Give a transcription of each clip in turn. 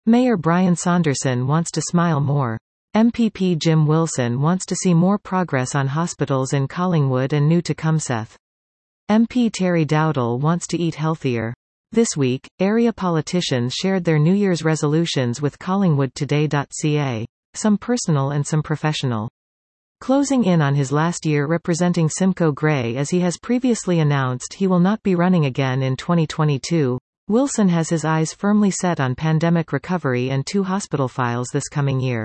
Mayor Brian Saunderson wants to smile more. MPP Jim Wilson wants to see more progress on hospitals in Collingwood and New Tecumseth. MP Terry Dowdall wants to eat healthier. This week, area politicians shared their New Year's resolutions with collingwoodtoday.ca, some personal and some professional. Closing in on his last year representing Simcoe Grey, as he has previously announced he will not be running again in 2022, Wilson has his eyes firmly set on pandemic recovery and 2 hospital files this coming year.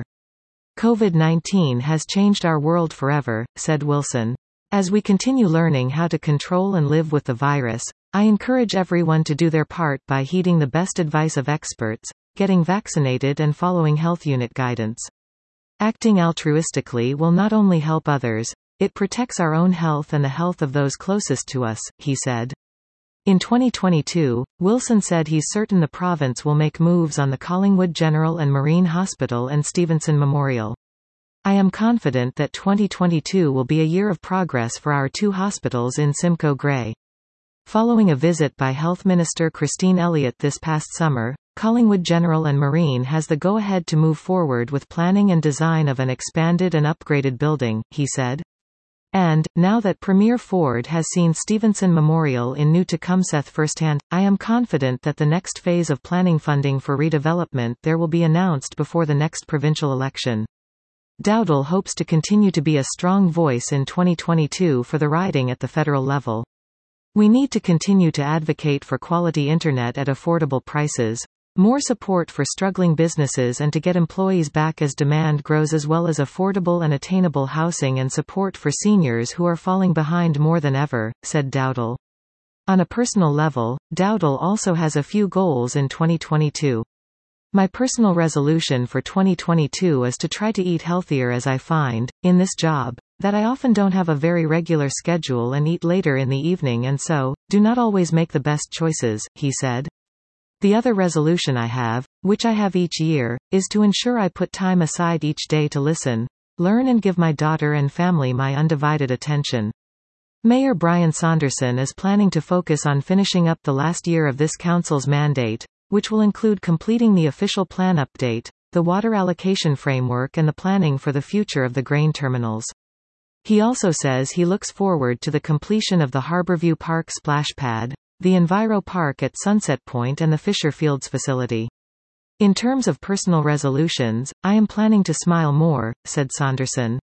COVID-19 has changed our world forever, said Wilson. As we continue learning how to control and live with the virus, I encourage everyone to do their part by heeding the best advice of experts, getting vaccinated and following health unit guidance. Acting altruistically will not only help others, it protects our own health and the health of those closest to us, he said. In 2022, Wilson said he's certain the province will make moves on the Collingwood General and Marine Hospital and Stevenson Memorial. I am confident that 2022 will be a year of progress for our 2 hospitals in Simcoe Grey. Following a visit by Health Minister Christine Elliott this past summer, Collingwood General and Marine has the go-ahead to move forward with planning and design of an expanded and upgraded building, he said. And, now that Premier Ford has seen Stevenson Memorial in New Tecumseth firsthand, I am confident that the next phase of planning funding for redevelopment there will be announced before the next provincial election. Dowdall hopes to continue to be a strong voice in 2022 for the riding at the federal level. We need to continue to advocate for quality internet at affordable prices, more support for struggling businesses and to get employees back as demand grows, as well as affordable and attainable housing and support for seniors who are falling behind more than ever, said Dowdall. On a personal level, Dowdall also has a few goals in 2022. My personal resolution for 2022 is to try to eat healthier, as I find, in this job, that I often don't have a very regular schedule and eat later in the evening and so, do not always make the best choices, he said. The other resolution I have, which I have each year, is to ensure I put time aside each day to listen, learn and give my daughter and family my undivided attention. Mayor Brian Saunderson is planning to focus on finishing up the last year of this council's mandate, which will include completing the official plan update, the water allocation framework and the planning for the future of the grain terminals. He also says he looks forward to the completion of the Harbourview Park splash pad, the Enviro Park at Sunset Point and the Fisher Fields facility. In terms of personal resolutions, I am planning to smile more, said Saunderson.